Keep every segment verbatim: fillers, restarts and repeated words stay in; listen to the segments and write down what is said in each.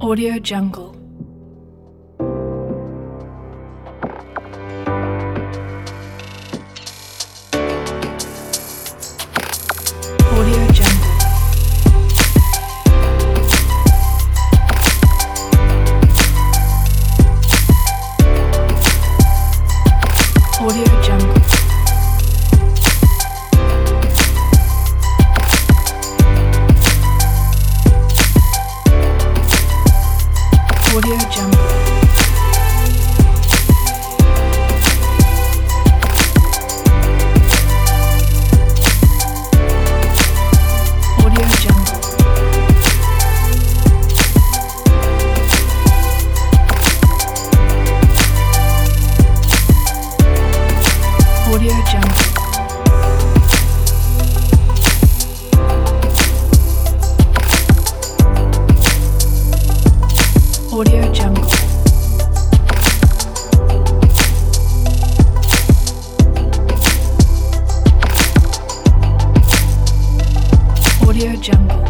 Audio Jungle. Audio Jungle. Audio Jungle. Audio Jungle. Audio Jungle. Audio Jungle. Audio Jungle. Audio Jungle.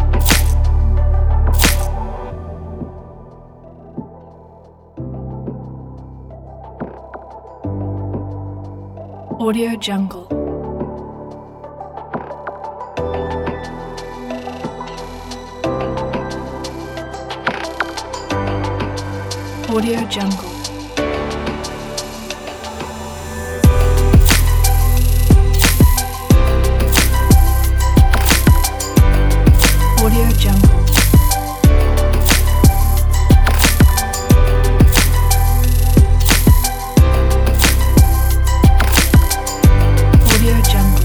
Audio Jungle. Audio Jungle. Audio Jungle. Audio Jungle.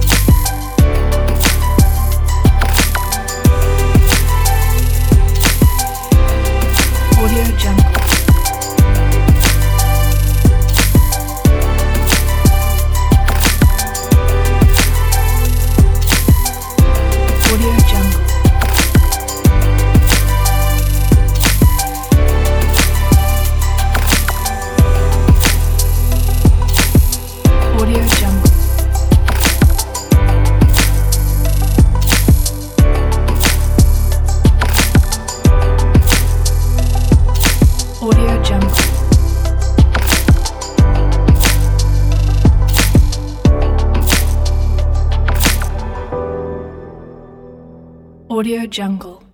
Audio Jungle. Audio Jungle. Audio Jungle. Audio Jungle. Audio Jungle.